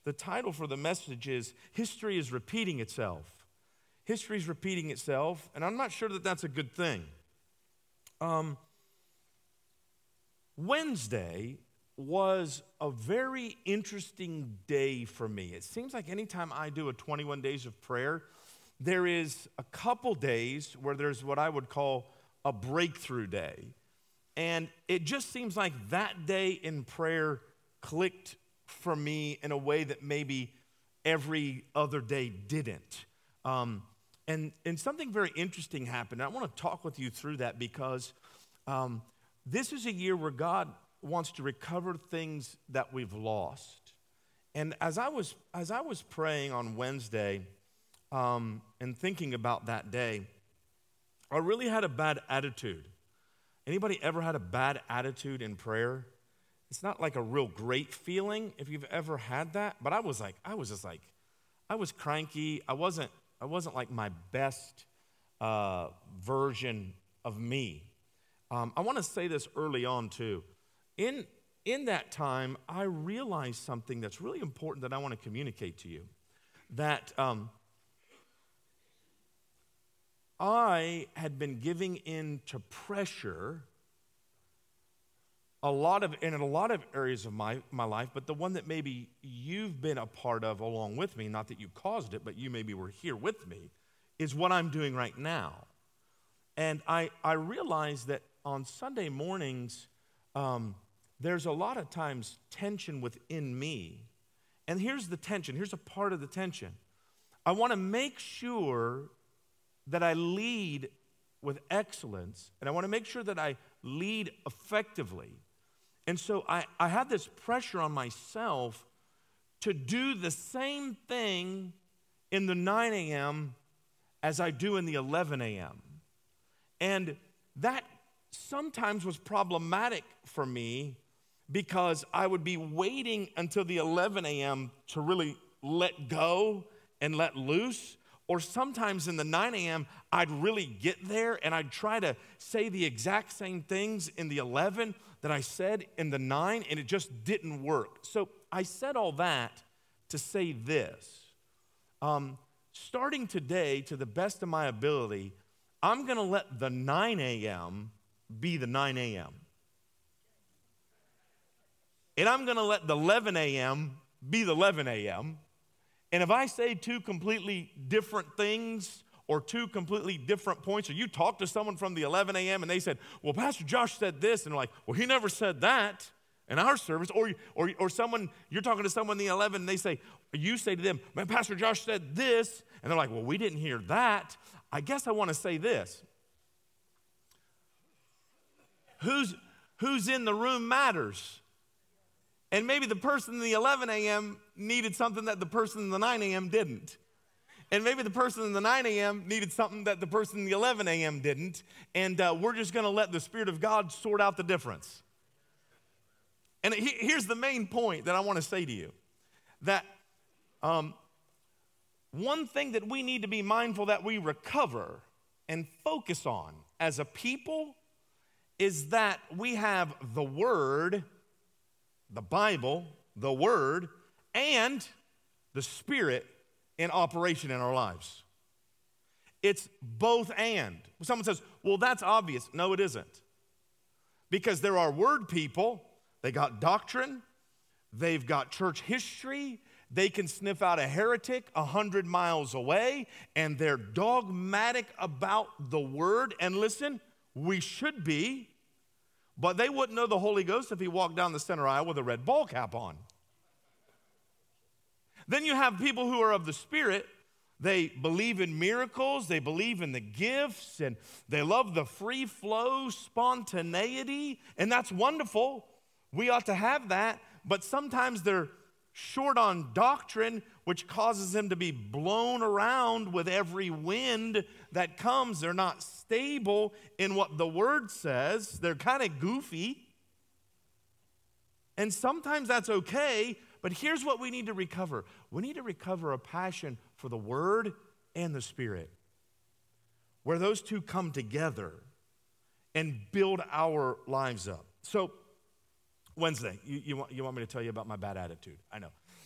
the title for the message is History is Repeating Itself. History is repeating itself, and I'm not sure that that's a good thing. Wednesday was a very interesting day for me. It seems like anytime I do a 21 days of prayer, there is a couple days where there's what I would call a breakthrough day. And it just seems like that day in prayer clicked for me in a way that maybe every other day didn't. And something very interesting happened. I want to talk with you through that because this is a year where God wants to recover things that we've lost. And as I was praying on Wednesday and thinking about that day, I really had a bad attitude. Anybody ever had a bad attitude in prayer? It's not like a real great feeling if you've ever had that, but I was cranky. I wasn't like my best version of me. I want to say this early on too. In that time, I realized something that's really important that I want to communicate to you. That I had been giving in to pressure in a lot of areas of my life, but the one that maybe you've been a part of along with me, not that you caused it, but you maybe were here with me, is what I'm doing right now. And I realized that on Sunday mornings, there's a lot of times tension within me. And here's the tension. Here's a part of the tension. I want to make sure that I lead with excellence, and I want to make sure that I lead effectively. And so I had this pressure on myself to do the same thing in the 9 a.m. as I do in the 11 a.m. And that sometimes was problematic for me because I would be waiting until the 11 a.m. to really let go and let loose. Or sometimes in the 9 a.m., I'd really get there and I'd try to say the exact same things in the 11 that I said in the 9, and it just didn't work. So I said all that to say this. Starting today, to the best of my ability, I'm going to let the 9 a.m. be the 9 a.m. And I'm going to let the 11 a.m. be the 11 a.m. And if I say two completely different things or two completely different points, or you talk to someone from the 11 a.m. and they said, well, Pastor Josh said this, and they're like, well, he never said that in our service. Or someone, you're talking to someone in the 11 and they say, you say to them, man, Pastor Josh said this, and they're like, well, we didn't hear that. I guess I want to say this. Who's in the room matters. And maybe the person in the 11 a.m. needed something that the person in the 9 a.m. didn't. And maybe the person in the 9 a.m. needed something that the person in the 11 a.m. didn't. And we're just going to let the Spirit of God sort out the difference. And here's the main point that I want to say to you. That one thing that we need to be mindful that we recover and focus on as a people is that we have the Word, the Bible, the Word, and the Spirit in operation in our lives. It's both and. Someone says, well, that's obvious. No, it isn't. Because there are Word people, they got doctrine, they've got church history, they can sniff out a heretic 100 miles away, and they're dogmatic about the Word. And listen, we should be, but they wouldn't know the Holy Ghost if he walked down the center aisle with a red ball cap on. Then you have people who are of the Spirit. They believe in miracles, they believe in the gifts, and they love the free flow, spontaneity, and that's wonderful. We ought to have that, but sometimes they're short on doctrine, which causes them to be blown around with every wind that comes. They're not stable in what the Word says. They're kind of goofy. And sometimes that's okay, but here's what we need to recover. We need to recover a passion for the Word and the Spirit, where those two come together and build our lives up. So, Wednesday, you want me to tell you about my bad attitude? I know.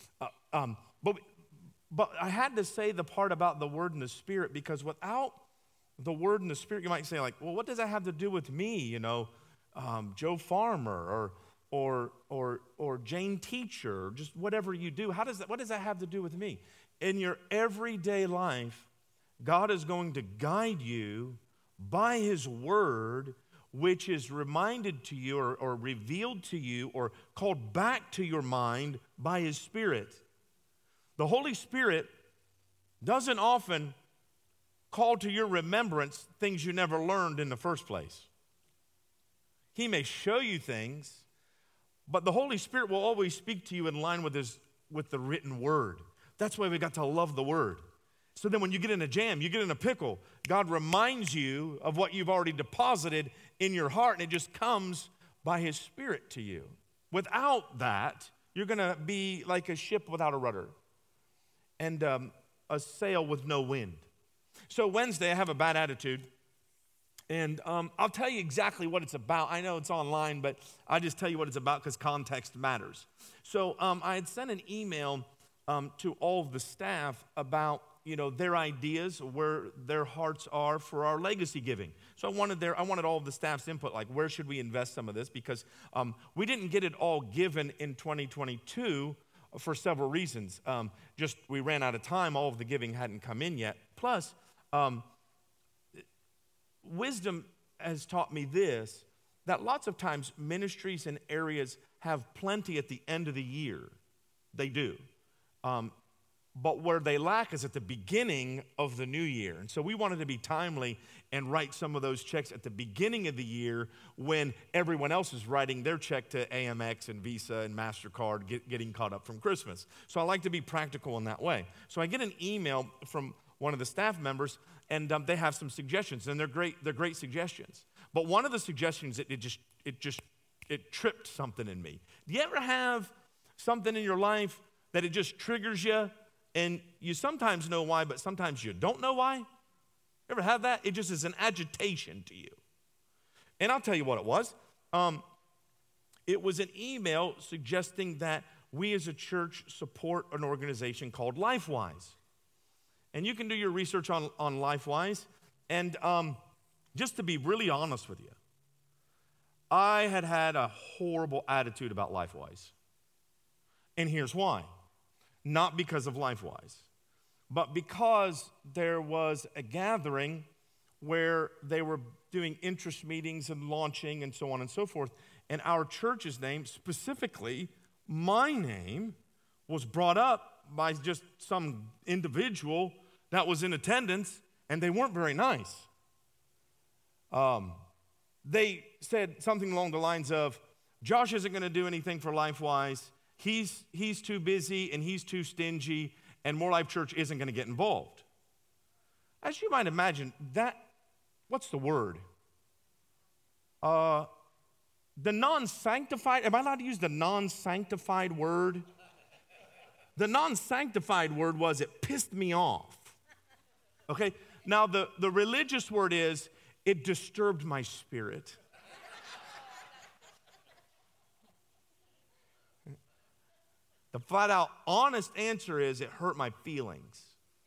but I had to say the part about the Word and the Spirit, because without the Word and the Spirit, you might say, like, well, what does that have to do with me? Joe Farmer or Jane Teacher, or just whatever you do. What does that have to do with me? In your everyday life, God is going to guide you by His Word, which is reminded to you or revealed to you or called back to your mind by His Spirit. The Holy Spirit doesn't often call to your remembrance things you never learned in the first place. He may show you things, but the Holy Spirit will always speak to you in line with the written Word. That's why we got to love the Word. So then when you get in a jam, you get in a pickle, God reminds you of what you've already deposited in your heart, and it just comes by His Spirit to you. Without that, you're going to be like a ship without a rudder and a sail with no wind. So Wednesday, I have a bad attitude, and I'll tell you exactly what it's about. I know it's online, but I just tell you what it's about because context matters. So I had sent an email to all of the staff about their ideas, where their hearts are for our legacy giving. So I wanted all of the staff's input, like where should we invest some of this? Because we didn't get it all given in 2022 for several reasons. Just we ran out of time. All of the giving hadn't come in yet. Plus, wisdom has taught me this, that lots of times ministries and areas have plenty at the end of the year. They do. But where they lack is at the beginning of the new year. And so we wanted to be timely and write some of those checks at the beginning of the year when everyone else is writing their check to Amex and Visa and MasterCard, getting caught up from Christmas. So I like to be practical in that way. So I get an email from one of the staff members, and they have some suggestions, and they're great suggestions. But one of the suggestions, it tripped something in me. Do you ever have something in your life that it just triggers you? And you sometimes know why, but sometimes you don't know why. Ever have that? It just is an agitation to you. And I'll tell you what it was. It was an email suggesting that we as a church support an organization called LifeWise. And you can do your research on LifeWise. And just to be really honest with you, I had a horrible attitude about LifeWise. And here's why. Not because of LifeWise, but because there was a gathering where they were doing interest meetings and launching and so on and so forth, and our church's name, specifically my name, was brought up by just some individual that was in attendance, and they weren't very nice. They said something along the lines of, Josh isn't going to do anything for LifeWise. He's too busy and he's too stingy, and More Life Church isn't going to get involved. As you might imagine, what's the word? The non-sanctified, am I allowed to use the non-sanctified word? The non-sanctified word was, it pissed me off. Okay? Now, the religious word is, it disturbed my spirit. The flat out honest answer is, it hurt my feelings.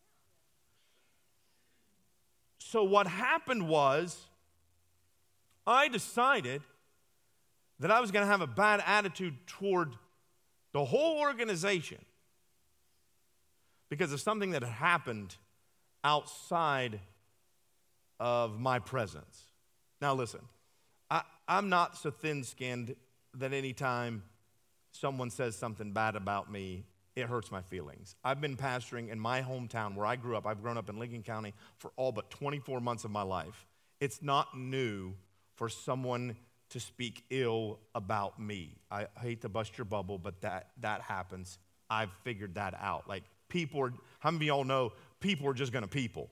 So what happened was, I decided that I was going to have a bad attitude toward the whole organization because of something that had happened outside of my presence. Now listen, I'm not so thin-skinned that anytime someone says something bad about me, it hurts my feelings. I've been pastoring in my hometown where I grew up. I've grown up in Lincoln County for all but 24 months of my life. It's not new for someone to speak ill about me. I hate to bust your bubble, but that happens. I've figured that out. Like, how many of y'all know people are just going to people?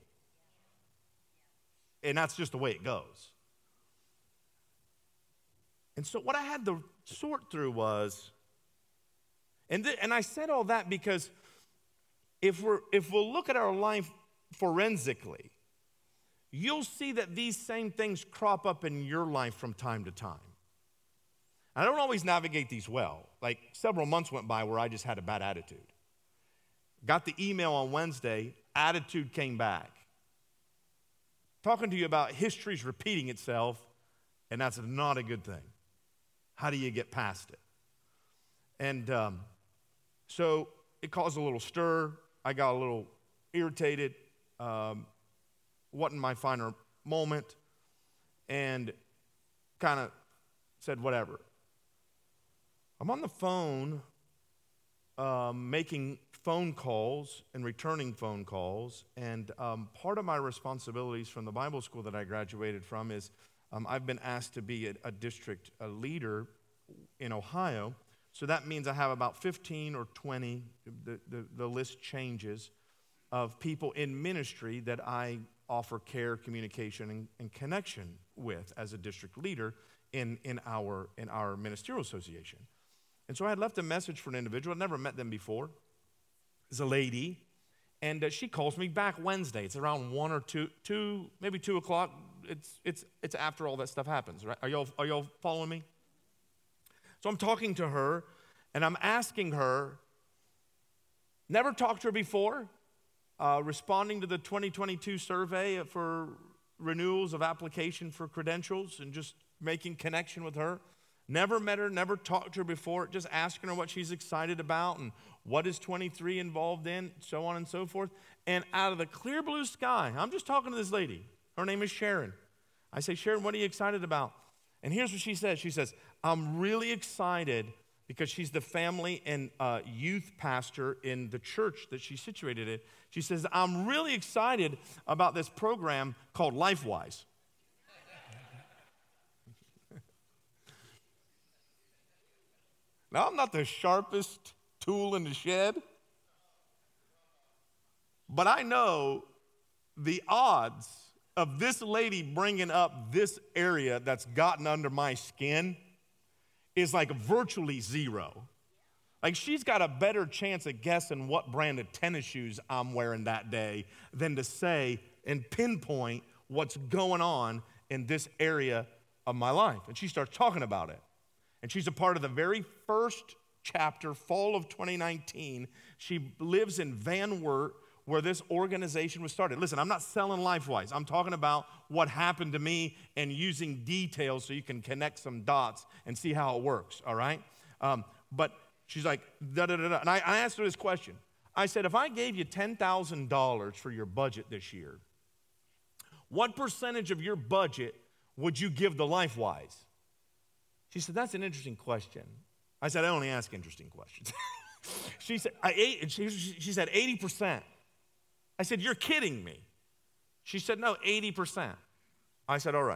And that's just the way it goes. And so what I had to sort through was, and I said all that because if we'll look at our life forensically, you'll see that these same things crop up in your life from time to time. I don't always navigate these well. Like, several months went by where I just had a bad attitude. got the email on Wednesday, attitude came back. Talking to you about history's repeating itself, and that's not a good thing. How do you get past it? And so it caused a little stir. I got a little irritated. Wasn't my finer moment. And kind of said, whatever. I'm on the phone making phone calls and returning phone calls. And part of my responsibilities from the Bible school that I graduated from is I've been asked to be a district leader in Ohio. So that means I have about 15 or 20, the list changes, of people in ministry that I offer care, communication, and connection with as a district leader in our ministerial association. And so I had left a message for an individual. I'd never met them before. It's a lady, and she calls me back Wednesday. It's around 1 or 2, maybe 2 o'clock. It's after all that stuff happens, right? Are y'all following me? So I'm talking to her, and I'm asking her, never talked to her before, responding to the 2022 survey for renewals of application for credentials and just making connection with her. Never met her, never talked to her before, just asking her what she's excited about and what is 23 involved in, so on and so forth. And out of the clear blue sky, I'm just talking to this lady. Her name is Sharon. I say, Sharon, what are you excited about? And here's what she says. She says, I'm really excited because she's the family and youth pastor in the church that she's situated in. She says, I'm really excited about this program called LifeWise. Now, I'm not the sharpest tool in the shed, but I know the odds of this lady bringing up this area that's gotten under my skin is like virtually zero. Like, she's got a better chance of guessing what brand of tennis shoes I'm wearing that day than to say and pinpoint what's going on in this area of my life. And she starts talking about it. And she's a part of the very first chapter, fall of 2019. She lives in Van Wert, where this organization was started. Listen, I'm not selling LifeWise. I'm talking about what happened to me and using details so you can connect some dots and see how it works, all right? But she's like, da-da-da-da. And I asked her this question. I said, if I gave you $10,000 for your budget this year, what percentage of your budget would you give to LifeWise? She said, that's an interesting question. I said, I only ask interesting questions. She said, she said 80%. I said, you're kidding me. She said, no, 80%. I said, all right.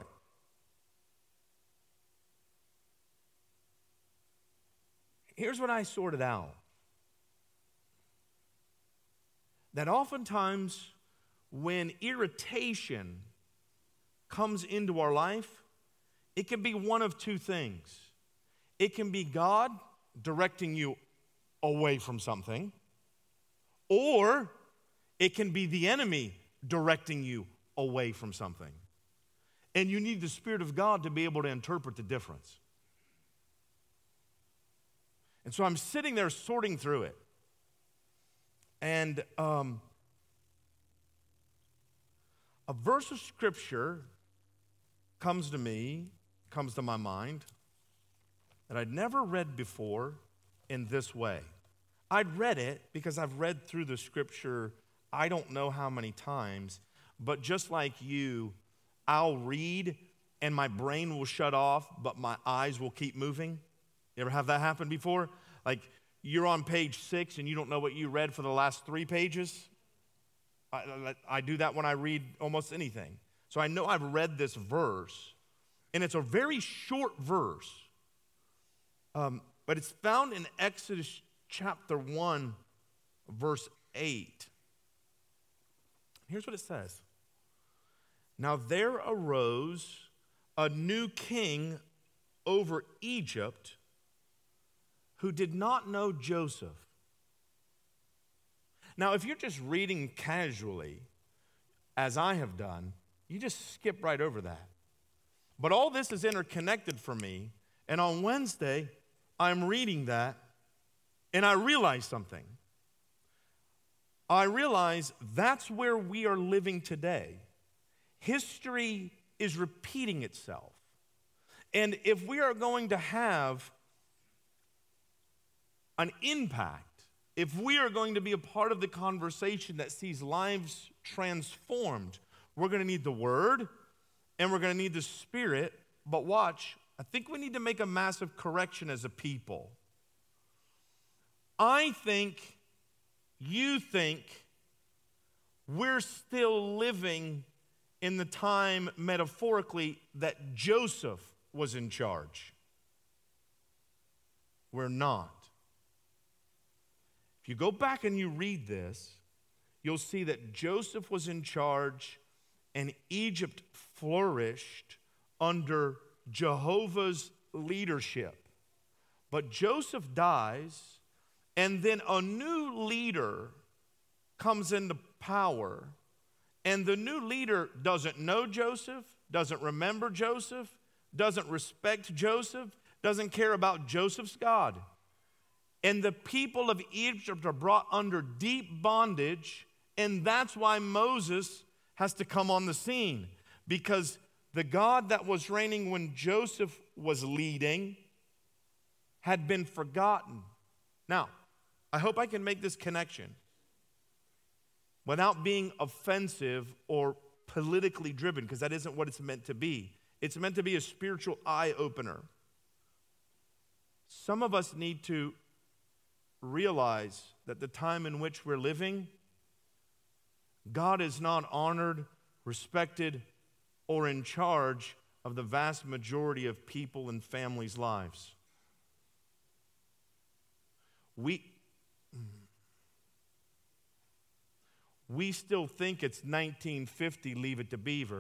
Here's what I sorted out. That oftentimes when irritation comes into our life, it can be one of two things. It can be God directing you away from something, or it can be the enemy directing you away from something. And you need the Spirit of God to be able to interpret the difference. And so I'm sitting there sorting through it. And a verse of Scripture comes to my mind that I'd never read before in this way. I'd read it because I've read through the Scripture I don't know how many times, but just like you, I'll read and my brain will shut off, but my eyes will keep moving. You ever have that happen before? Like you're on page 6 and you don't know what you read for the last 3 pages? I do that when I read almost anything. So I know I've read this verse, and it's a very short verse, but it's found in Exodus chapter 1, verse 8. Here's what it says. Now there arose a new king over Egypt who did not know Joseph. Now, if you're just reading casually, as I have done, you just skip right over that. But all this is interconnected for me, and on Wednesday, I'm reading that, and I realize something. I realize that's where we are living today. History is repeating itself. And if we are going to have an impact, if we are going to be a part of the conversation that sees lives transformed, we're going to need the Word and we're going to need the Spirit. But watch, I think we need to make a massive correction as a people. I think, you think, we're still living in the time, metaphorically, that Joseph was in charge. We're not. If you go back and you read this, you'll see that Joseph was in charge and Egypt flourished under Jehovah's leadership. But Joseph dies, and then a new leader comes into power, and the new leader doesn't know Joseph, doesn't remember Joseph, doesn't respect Joseph, doesn't care about Joseph's God. And the people of Egypt are brought under deep bondage, and that's why Moses has to come on the scene, because the God that was reigning when Joseph was leading had been forgotten. Now, I hope I can make this connection without being offensive or politically driven, because that isn't what it's meant to be. It's meant to be a spiritual eye-opener. Some of us need to realize that the time in which we're living, God is not honored, respected, or in charge of the vast majority of people and families' lives. We still think it's 1950, Leave It to Beaver.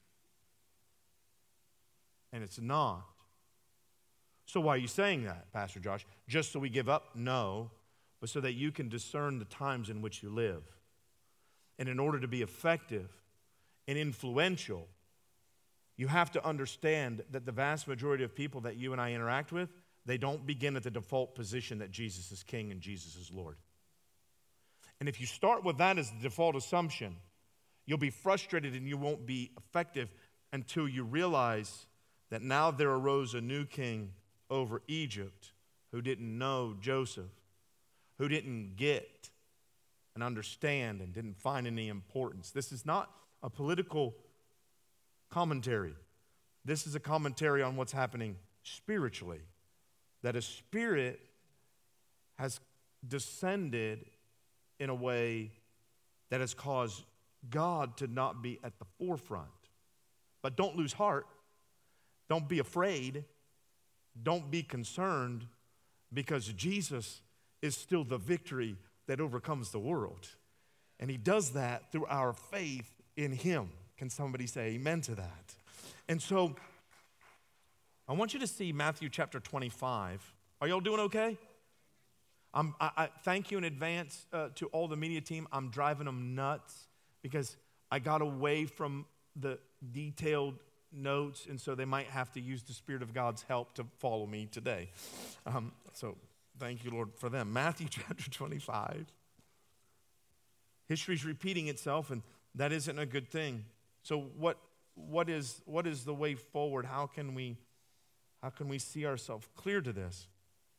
And it's not. So why are you saying that, Pastor Josh? Just so we give up? No, but so that you can discern the times in which you live. And in order to be effective and influential, you have to understand that the vast majority of people that you and I interact with, they don't begin at the default position that Jesus is King and Jesus is Lord. And if you start with that as the default assumption, you'll be frustrated and you won't be effective until you realize that now there arose a new king over Egypt who didn't know Joseph, who didn't get and understand and didn't find any importance. This is not a political commentary. This is a commentary on what's happening spiritually. That a spirit has descended in a way that has caused God to not be at the forefront. But don't lose heart. Don't be afraid. Don't be concerned, because Jesus is still the victory that overcomes the world. And he does that through our faith in him. Can somebody say amen to that? And so I want you to see Matthew chapter 25. Are y'all doing okay? I thank you in advance to all the media team. I'm driving them nuts because I got away from the detailed notes, and so they might have to use the Spirit of God's help to follow me today. So thank you, Lord, for them. Matthew chapter 25. History's repeating itself, and that isn't a good thing. So what is the way forward? How can we see ourselves clear to this?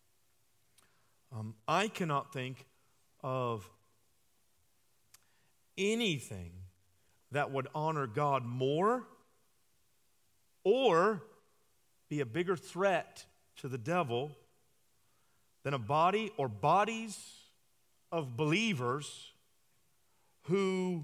I cannot think of anything that would honor God more or be a bigger threat to the devil than a body or bodies of believers who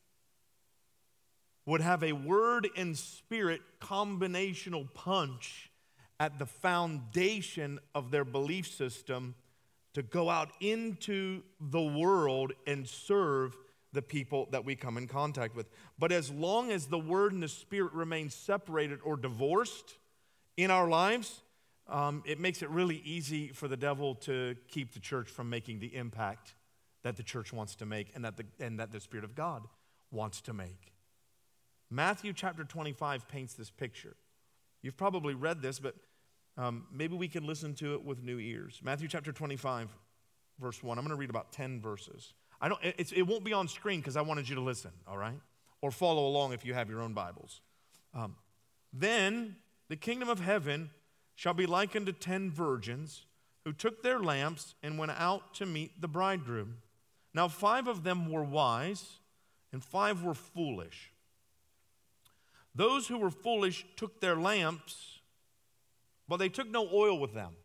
would have a word and spirit combinational punch at the foundation of their belief system to go out into the world and serve the people that we come in contact with. But as long as the word and the spirit remain separated or divorced in our lives, it makes it really easy for the devil to keep the church from making the impact that the church wants to make and that the Spirit of God wants to make. Matthew chapter 25 paints this picture. You've probably read this, but maybe we can listen to it with new ears. Matthew chapter 25, verse 1. I'm going to read about 10 verses. It won't be on screen because I wanted you to listen, all right? Or follow along if you have your own Bibles. Then the kingdom of heaven shall be likened to 10 virgins who took their lamps and went out to meet the bridegroom. Now 5 of them were wise, and 5 were foolish. Those who were foolish took their lamps, but they took no oil with them.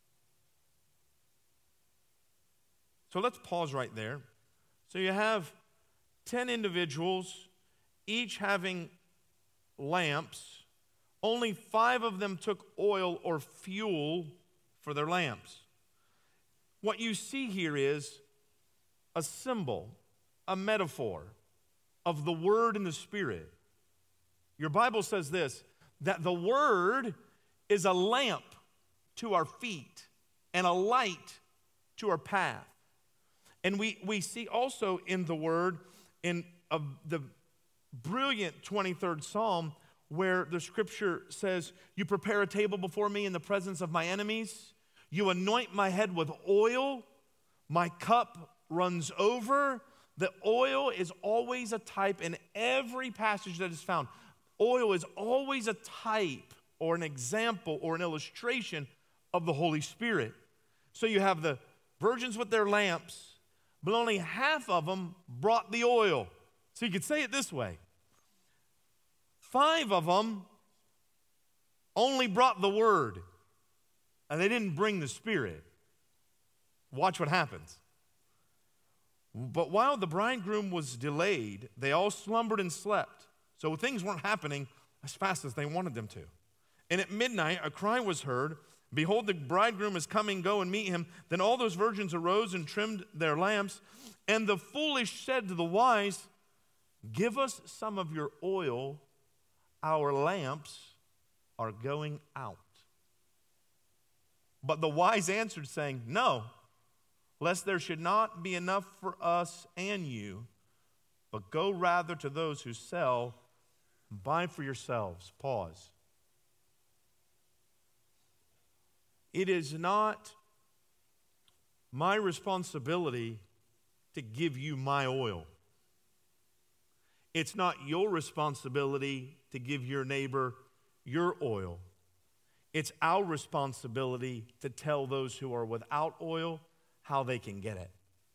So let's pause right there. So you have 10 individuals, each having lamps. Only 5 of them took oil or fuel for their lamps. What you see here is a symbol, a metaphor of the Word and the Spirit. Your Bible says this, that the Word is a lamp to our feet and a light to our path. And we see also in the Word, in the brilliant 23rd Psalm, where the Scripture says, you prepare a table before me in the presence of my enemies. You anoint my head with oil. My cup runs over. The oil is always a type in every passage that is found. Oil is always a type or an example or an illustration of the Holy Spirit. So you have the virgins with their lamps, but only half of them brought the oil. So you could say it this way. 5 of them only brought the Word, and they didn't bring the Spirit. Watch what happens. But while the bridegroom was delayed, they all slumbered and slept. So things weren't happening as fast as they wanted them to. And at midnight, a cry was heard, behold, the bridegroom is coming, go and meet him. Then all those virgins arose and trimmed their lamps. And the foolish said to the wise, give us some of your oil, our lamps are going out. But the wise answered, saying, no, lest there should not be enough for us and you, but go rather to those who sell and buy for yourselves. Pause. It is not my responsibility to give you my oil. It's not your responsibility to give your neighbor your oil. It's our responsibility to tell those who are without oil how they can get it.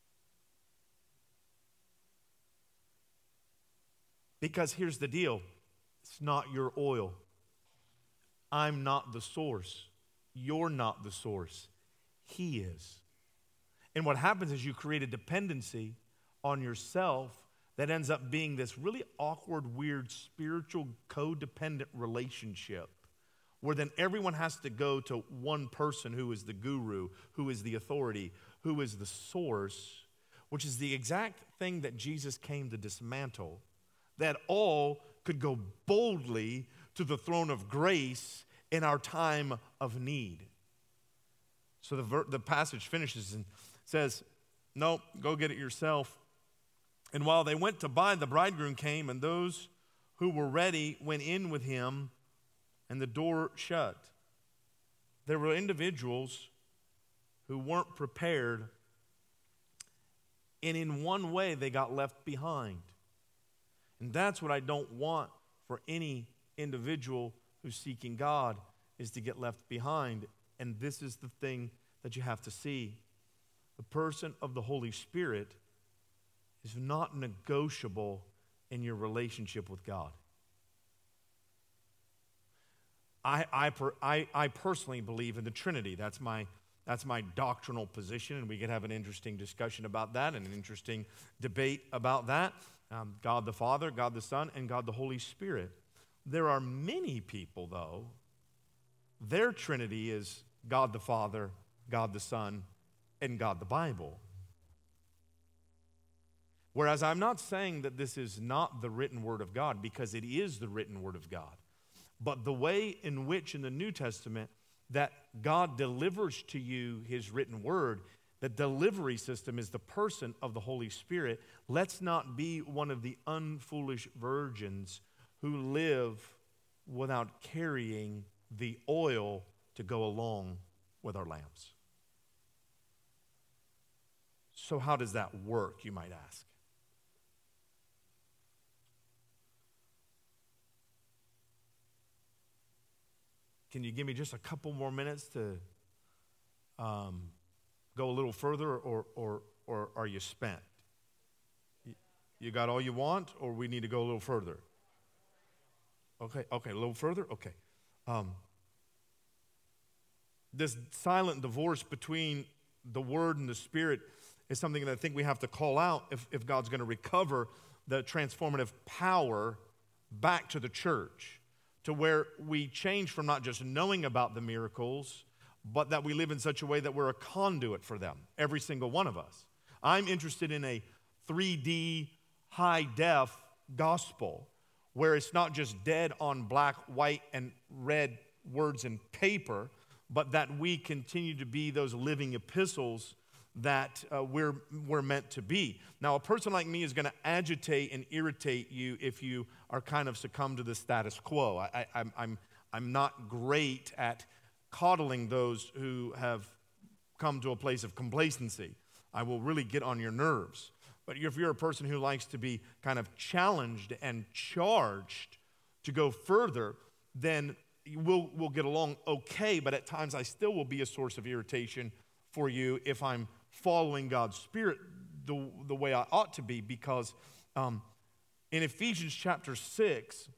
Because here's the deal. It's not your oil. I'm not the source. You're not the source. He is. And what happens is you create a dependency on yourself that ends up being this really awkward, weird, spiritual, codependent relationship where then everyone has to go to one person who is the guru, who is the authority, who is the source, which is the exact thing that Jesus came to dismantle, that all could go boldly to the throne of grace in our time of need. So the passage finishes and says, no, go get it yourself. And while they went to buy, the bridegroom came, and those who were ready went in with him, and the door shut. There were individuals who weren't prepared, and in one way they got left behind. And that's what I don't want for any individual who's seeking God, is to get left behind. And this is the thing that you have to see. The person of the Holy Spirit is not negotiable in your relationship with God. I personally believe in the Trinity. That's my doctrinal position, and we could have an interesting discussion about that and an interesting debate about that. God the Father, God the Son, and God the Holy Spirit. There are many people, though, their Trinity is God the Father, God the Son, and God the Bible. Whereas I'm not saying that this is not the written Word of God, because it is the written Word of God. But the way in which in the New Testament that God delivers to you His written Word, the delivery system is the person of the Holy Spirit. Let's not be one of the unfoolish virgins who live without carrying the oil to go along with our lamps. So how does that work, you might ask? Can you give me just a couple more minutes to go a little further, or are you spent? You got all you want, or we need to go a little further? Okay, a little further? Okay. This silent divorce between the Word and the Spirit is something that I think we have to call out if God's going to recover the transformative power back to the church, to where we change from not just knowing about the miracles, but that we live in such a way that we're a conduit for them, every single one of us. I'm interested in a 3D, high-def gospel where it's not just dead on black, white, and red words and paper, but that we continue to be those living epistles that we're meant to be. Now, a person like me is going to agitate and irritate you if you are kind of succumb to the status quo. I'm not great at coddling those who have come to a place of complacency. I will really get on your nerves. But if you're a person who likes to be kind of challenged and charged to go further, then we'll get along okay, but at times I still will be a source of irritation for you if I'm following God's Spirit the way I ought to be, because in Ephesians chapter 6,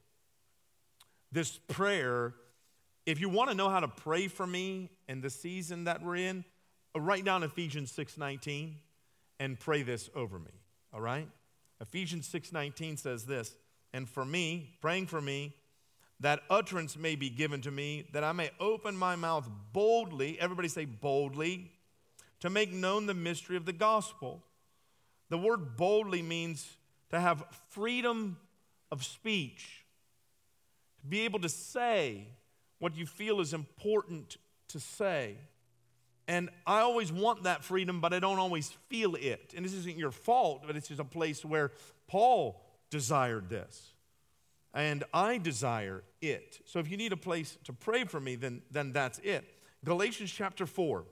this prayer, if you want to know how to pray for me in the season that we're in, write down Ephesians 6:19 and pray this over me, all right? Ephesians 6:19 says this, and for me, praying for me, that utterance may be given to me, that I may open my mouth boldly, everybody say boldly, to make known the mystery of the gospel. The word boldly means to have freedom of speech, to be able to say what you feel is important to say. And I always want that freedom, but I don't always feel it. And this isn't your fault, but it's just a place where Paul desired this. And I desire it. So if you need a place to pray for me, then that's it. Galatians chapter 4.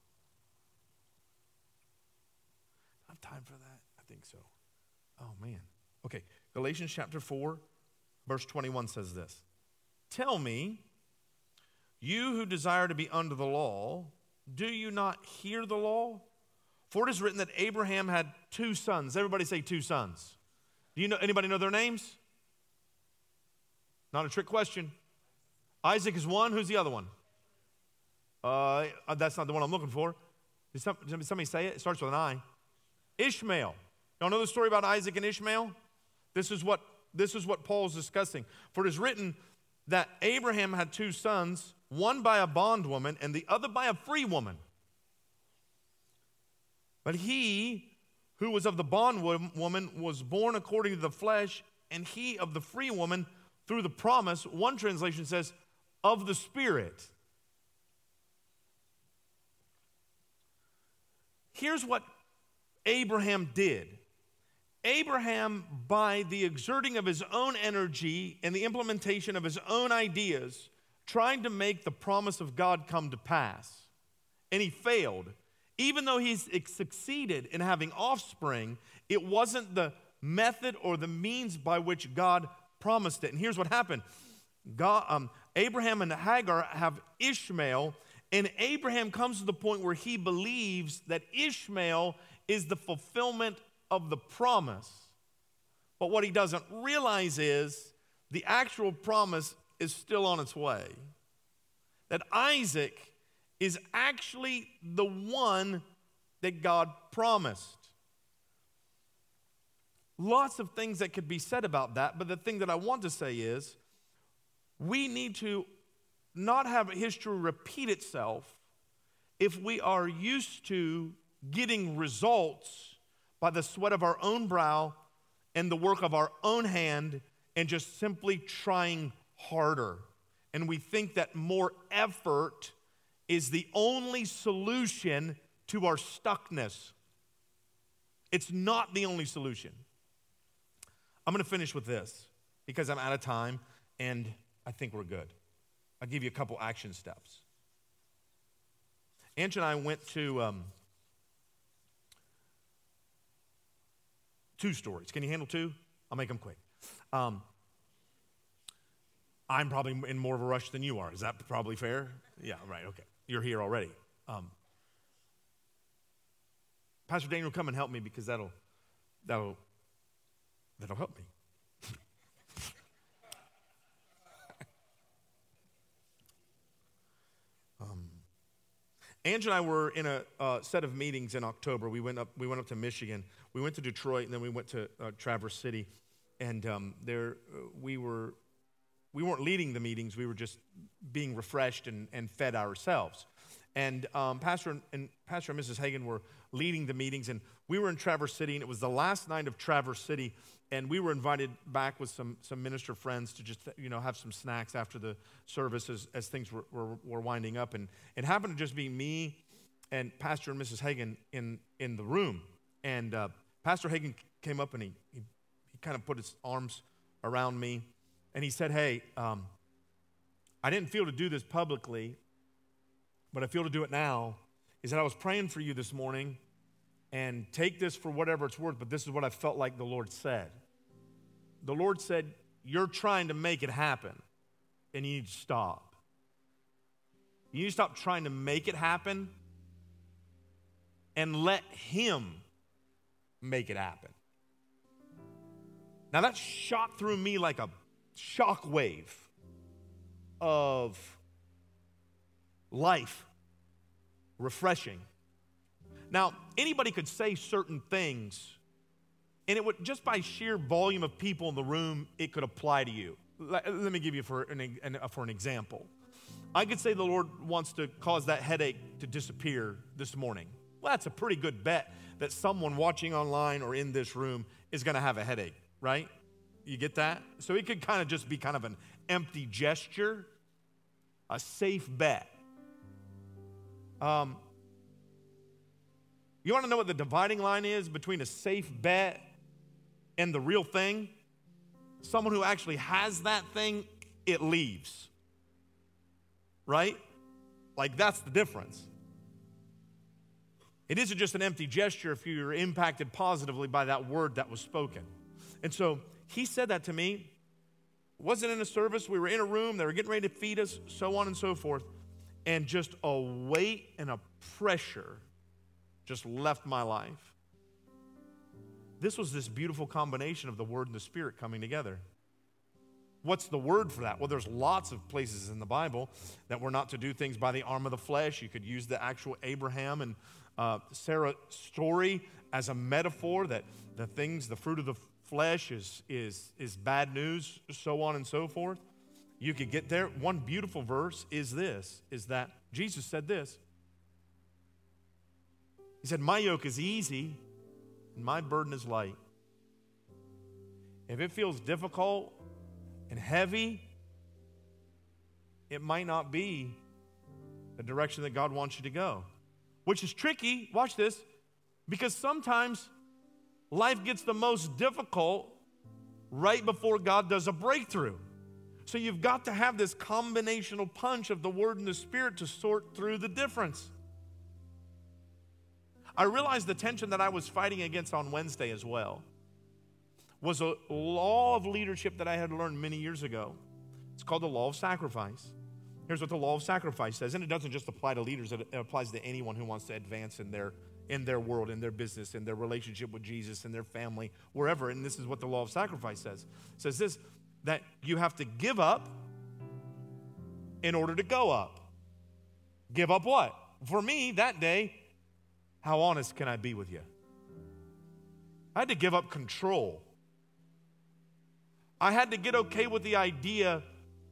I have time for that? I think so. Oh, man. Okay, Galatians chapter 4, verse 21 says this. Tell me, you who desire to be under the law, do you not hear the law? For it is written that Abraham had 2 sons. Everybody say 2 sons. Do you know, anybody know their names? Not a trick question. Isaac is one. Who's the other one? That's not the one I'm looking for. Did somebody say it? It starts with an I. Ishmael. Y'all know the story about Isaac and Ishmael? This is what Paul's discussing. For it is written that Abraham had 2 sons, one by a bondwoman and the other by a free woman. But he who was of the bondwoman was born according to the flesh, and he of the free woman through the promise. One translation says, of the Spirit. Here's what Abraham did. Abraham, by the exerting of his own energy and the implementation of his own ideas, tried to make the promise of God come to pass. And he failed. Even though he succeeded in having offspring, it wasn't the method or the means by which God promised it. And here's what happened. Abraham and Hagar have Ishmael, and Abraham comes to the point where he believes that Ishmael is the fulfillment of the promise. But what he doesn't realize is the actual promise is still on its way. That Isaac is actually the one that God promised. Lots of things that could be said about that, but the thing that I want to say is we need to not have history repeat itself if we are used to getting results by the sweat of our own brow and the work of our own hand and just simply trying harder. And we think that more effort is the only solution to our stuckness. It's not the only solution. I'm going to finish with this because I'm out of time and I think we're good. I'll give you a couple action steps. Ange and I went to 2 stories. Can you handle 2? I'll make them quick. I'm probably in more of a rush than you are. Is that probably fair? Yeah, right, okay. You're here already. Pastor Daniel, come and help me because that'll help me. Ange and I were in a set of meetings in October. We went up to Michigan. We went to Detroit, and then we went to Traverse City. And we weren't leading the meetings. We were just being refreshed and fed ourselves. And Pastor and Mrs. Hagan were leading the meetings, and we were in Traverse City, and it was the last night of Traverse City, and we were invited back with some minister friends to just have some snacks after the service as things were winding up, and it happened to just be me and Pastor and Mrs. Hagan in the room, and Pastor Hagan came up and he kind of put his arms around me, and he said, "Hey, I didn't feel to do this publicly, but I feel to do it now." He said, "I was praying for you this morning, and take this for whatever it's worth, but this is what I felt like the Lord said. The Lord said, you're trying to make it happen, and you need to stop. You need to stop trying to make it happen and let Him make it happen." Now that shot through me like a shock wave of life. Refreshing. Now, anybody could say certain things, and it would, just by sheer volume of people in the room, it could apply to you. Let me give you for an example. I could say the Lord wants to cause that headache to disappear this morning. Well, that's a pretty good bet that someone watching online or in this room is going to have a headache, right? You get that? So it could kind of just be kind of an empty gesture, a safe bet. You want to know what the dividing line is between a safe bet and the real thing? Someone who actually has that thing, it leaves. Right? Like that's the difference. It isn't just an empty gesture if you're impacted positively by that word that was spoken. And so he said that to me. It wasn't in a service. We were in a room. They were getting ready to feed us, so on and so forth. And just a weight and a pressure just left my life. This was this beautiful combination of the Word and the Spirit coming together. What's the word for that? Well, there's lots of places in the Bible that we're not to do things by the arm of the flesh. You could use the actual Abraham and Sarah story as a metaphor that the fruit of the flesh is bad news, so on and so forth. You could get there. One beautiful verse is that Jesus said this. He said, "My yoke is easy and my burden is light." If it feels difficult and heavy, it might not be the direction that God wants you to go. Which is tricky, watch this, because sometimes life gets the most difficult right before God does a breakthrough. So you've got to have this combinational punch of the Word and the Spirit to sort through the difference. I realized the tension that I was fighting against on Wednesday as well was a law of leadership that I had learned many years ago. It's called the law of sacrifice. Here's what the law of sacrifice says, and it doesn't just apply to leaders, it applies to anyone who wants to advance in their world, in their business, in their relationship with Jesus, in their family, wherever. And this is what the law of sacrifice says. It says this, that you have to give up in order to go up. Give up what? For me, that day, how honest can I be with you? I had to give up control. I had to get okay with the idea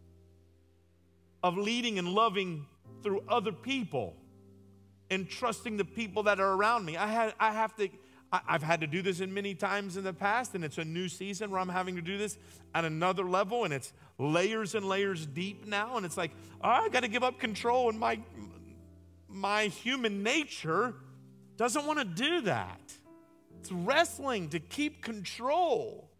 of leading and loving through other people and trusting the people that are around me. I've had to do this in many times in the past, and it's a new season where I'm having to do this at another level, and it's layers and layers deep now, and it's like, I got to give up control, and my human nature doesn't want to do that. It's wrestling to keep control.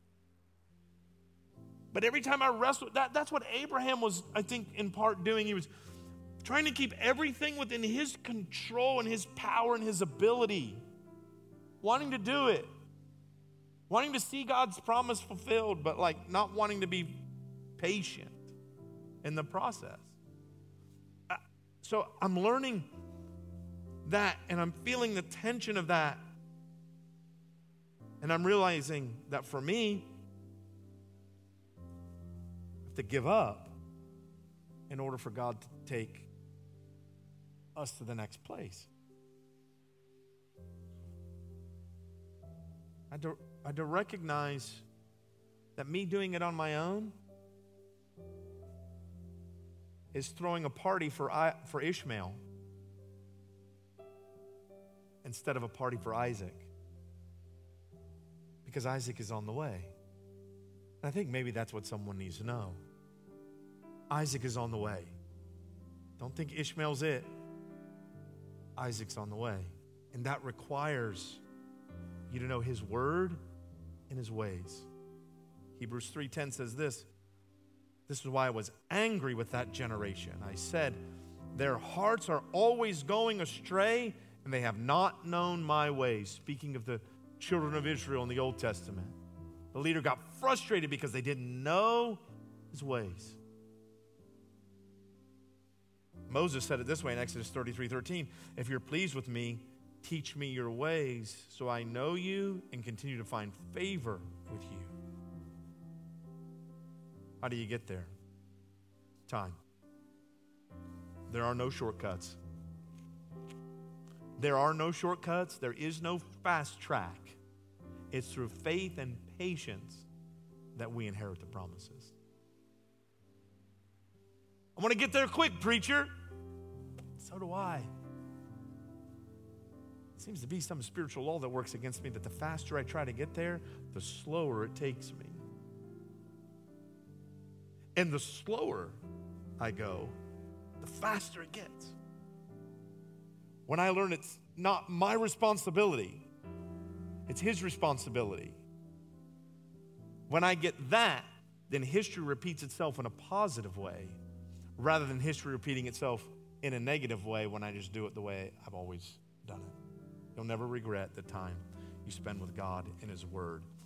But every time I wrestle, that's what Abraham was, I think, in part doing. He was trying to keep everything within his control and his power and his ability, wanting to do it. wanting to see God's promise fulfilled, but like not wanting to be patient in the process. So I'm learning that, and I'm feeling the tension of that. And I'm realizing that for me, I have to give up in order for God to take us to the next place. I had to recognize that me doing it on my own is throwing a party for Ishmael instead of a party for Isaac, because Isaac is on the way. And I think maybe that's what someone needs to know. Isaac is on the way. Don't think Ishmael's it. Isaac's on the way. And that requires you to know his word and his ways. Hebrews 3:10 says this. This is why I was angry with that generation. I said, their hearts are always going astray, and they have not known my ways. Speaking of the children of Israel in the Old Testament. The leader got frustrated because they didn't know his ways. Moses said it this way in Exodus 33:13. If you're pleased with me, teach me your ways so I know you and continue to find favor with you. How do you get there? Time. There are no shortcuts. There are no shortcuts. There is no fast track. It's through faith and patience that we inherit the promises. I want to get there quick, preacher. So do I. It seems to be some spiritual law that works against me, that the faster I try to get there, the slower it takes me. And the slower I go, the faster it gets. When I learn it's not my responsibility, it's his responsibility. When I get that, then history repeats itself in a positive way rather than history repeating itself in a negative way when I just do it the way I've always done it. You'll never regret the time you spend with God in his word.